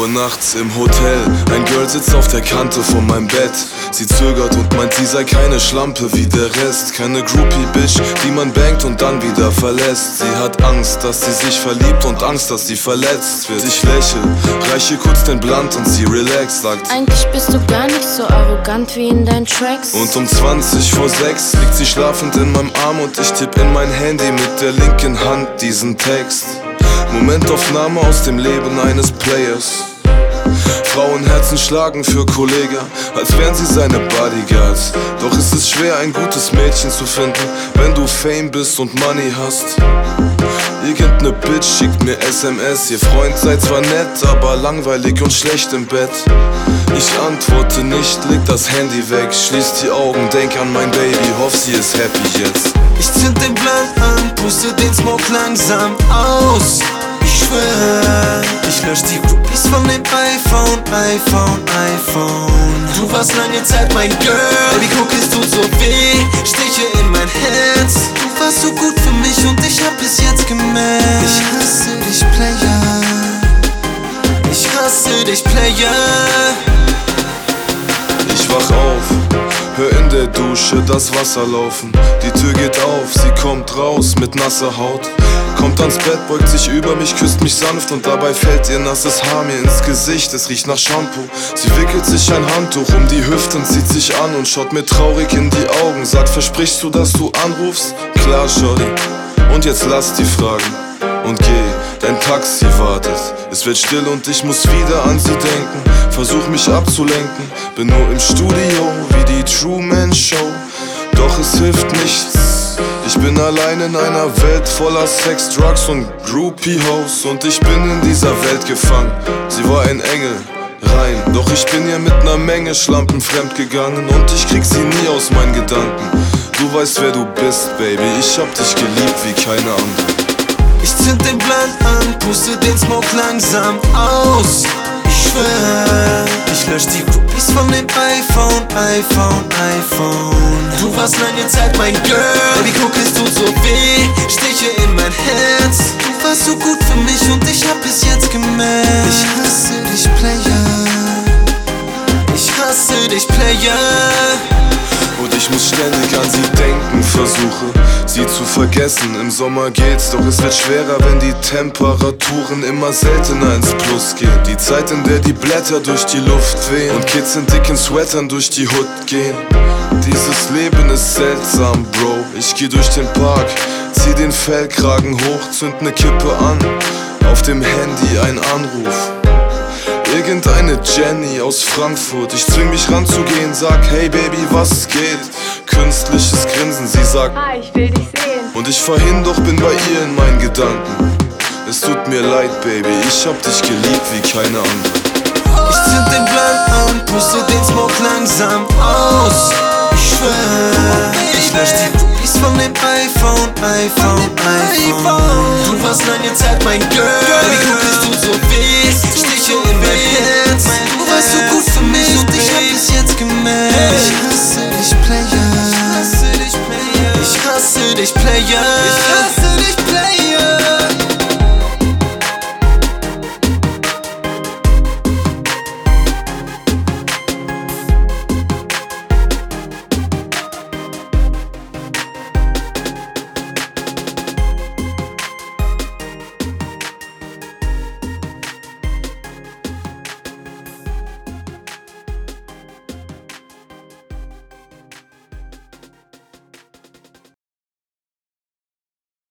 nachts im Hotel. Ein Girl sitzt auf der Kante von meinem Bett. Sie zögert und meint, sie sei keine Schlampe wie der Rest. Keine Groupie-Bitch, die man bangt und dann wieder verlässt. Sie hat Angst, dass sie sich verliebt und Angst, dass sie verletzt wird. Ich lächle, reiche kurz den Blunt und sie relaxt, sagt: Eigentlich bist du gar nicht so arrogant wie in deinen Tracks. Und um 20 vor 6 liegt sie schlafend in meinem Arm und ich tipp in mein Handy mit der linken Hand diesen Text. Momentaufnahme aus dem Leben eines Players. Frauenherzen schlagen für Kollega, als wären sie seine Bodyguards. Doch es ist schwer, ein gutes Mädchen zu finden, wenn du Fame bist und Money hast. Irgendeine Bitch schickt mir SMS, ihr Freund sei zwar nett, aber langweilig und schlecht im Bett. Ich antworte nicht, leg das Handy weg, schließ die Augen, denk an mein Baby, hoff sie ist happy jetzt. Ich zünd den Blunt an, puste den Smoke langsam aus. Ich schwör, ich lösch die Groupies von dem iPhone. Du warst lange Zeit mein Girl. Baby, guck, es tut so weh, Stiche in mein Herz. Du warst so gut für mich und ich hab bis jetzt gemerkt: ich hasse dich, Player. Ich hasse dich, Player. Ich wach auf, hör in der Dusche das Wasser laufen. Die Tür geht auf, sie kommt raus mit nasser Haut. Kommt ans Bett, beugt sich über mich, küsst mich sanft und dabei fällt ihr nasses Haar mir ins Gesicht. Es riecht nach Shampoo. Sie wickelt sich ein Handtuch um die Hüften, zieht sich an und schaut mir traurig in die Augen. Sagt: versprichst du, dass du anrufst? Klar, Shorty. Und jetzt lass die Fragen und geh, dein Taxi wartet. Es wird still und ich muss wieder an sie denken. Versuch mich abzulenken, bin nur im Studio wie die Truman Show. Doch es hilft nichts. Ich bin allein in einer Welt voller Sex, Drugs und Groupie-Hoes. Und ich bin in dieser Welt gefangen. Sie war ein Engel, rein. Doch ich bin ihr mit ner Menge Schlampen fremdgegangen. Und ich krieg sie nie aus meinen Gedanken. Du weißt, wer du bist, Baby, ich hab dich geliebt wie keine andere. Ich zünd den Blunt an, puste den Smoke langsam aus. Ich schwör, ich lösch die Groupies von dem iPhone. Du warst lange Zeit mein Girl. Baby, guck, es tut so weh, Stiche in mein Herz. Du warst so gut für mich und ich hab bis jetzt gemerkt: ich hasse dich, Player. Ich hasse dich, Player. Und ich muss ständig an sie denken, versuche sie zu vergessen. Im Sommer geht's, doch es wird schwerer, wenn die Temperaturen immer seltener ins Plus gehen. Die Zeit, in der die Blätter durch die Luft wehen und Kids in dicken Sweatern durch die Hood gehen. Dieses Leben ist seltsam, Bro. Ich geh durch den Park, zieh den Fellkragen hoch, zünd ne Kippe an. Auf dem Handy ein Anruf. Irgendeine Jenny aus Frankfurt. Ich zwing mich ranzugehen, sag: hey Baby, was geht? Künstliches Grinsen, sie sagt: Hi, ich will dich sehen. und ich fahr hin, doch bin bei ihr in meinen Gedanken. Es tut mir leid, Baby, ich hab dich geliebt wie keine andere. Ich zünd den Blunt an, puste den Smoke langsam aus. Ich schwör, ich lösch die Groupies von dem iPhone. Du warst lange Zeit mein Girl. Baby, guck, es tut so